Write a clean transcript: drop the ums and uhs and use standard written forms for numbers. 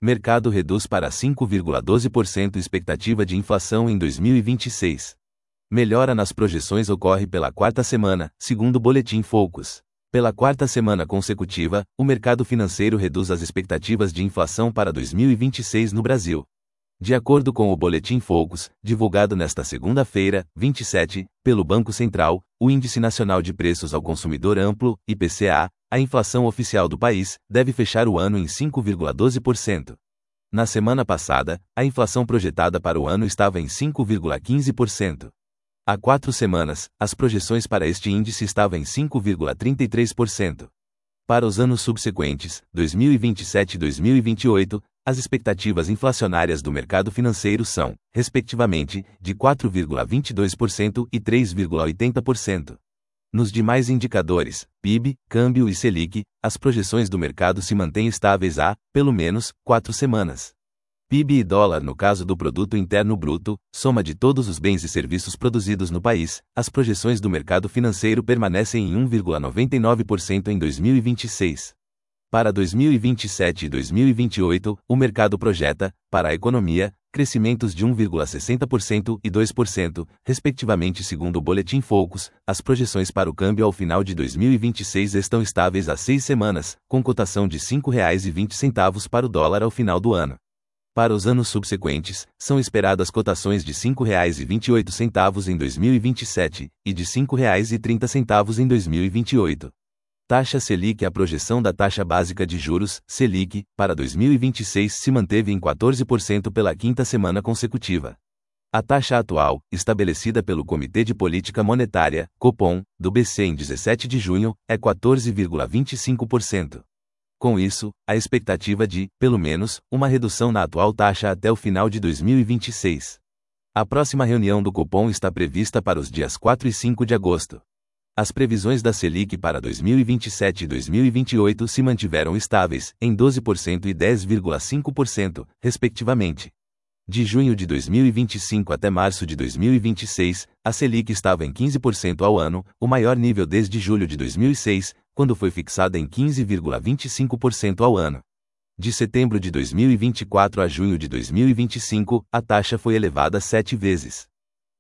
Mercado reduz para 5,12% expectativa de inflação em 2026. Melhora nas projeções ocorre pela quarta semana, segundo o Boletim Focus. Pela quarta semana consecutiva, o mercado financeiro reduz as expectativas de inflação para 2026 no Brasil. De acordo com o Boletim Focus, divulgado nesta segunda-feira, 27, pelo Banco Central, o Índice Nacional de Preços ao Consumidor Amplo, IPCA, a inflação oficial do país, deve fechar o ano em 5,12%. Na semana passada, a inflação projetada para o ano estava em 5,15%. Há 4 semanas, as projeções para este índice estavam em 5,33%. Para os anos subsequentes, 2027 e 2028, as expectativas inflacionárias do mercado financeiro são, respectivamente, de 4,22% e 3,80%. Nos demais indicadores, PIB, câmbio e Selic, as projeções do mercado se mantêm estáveis há, pelo menos, 4 semanas. PIB e dólar no caso do Produto Interno Bruto, soma de todos os bens e serviços produzidos no país, as projeções do mercado financeiro permanecem em 1,99% em 2026. Para 2027 e 2028, o mercado projeta, para a economia, crescimentos de 1,60% e 2%, respectivamente segundo o Boletim Focus. As projeções para o câmbio ao final de 2026 estão estáveis há 6 semanas, com cotação de R$ 5,20 para o dólar ao final do ano. Para os anos subsequentes, são esperadas cotações de R$ 5,28 em 2027 e de R$ 5,30 em 2028. Taxa Selic. A projeção da taxa básica de juros, Selic, para 2026 se manteve em 14% pela quinta semana consecutiva. A taxa atual, estabelecida pelo Comitê de Política Monetária, Copom, do BC em 17 de junho, é 14,25%. Com isso, a expectativa de, pelo menos, uma redução na atual taxa até o final de 2026. A próxima reunião do Copom está prevista para os dias 4 e 5 de agosto. As previsões da Selic para 2027 e 2028 se mantiveram estáveis, em 12% e 10,5%, respectivamente. De junho de 2025 até março de 2026, a Selic estava em 15% ao ano, o maior nível desde julho de 2006, quando foi fixada em 15,25% ao ano. De setembro de 2024 a junho de 2025, a taxa foi elevada 7 vezes.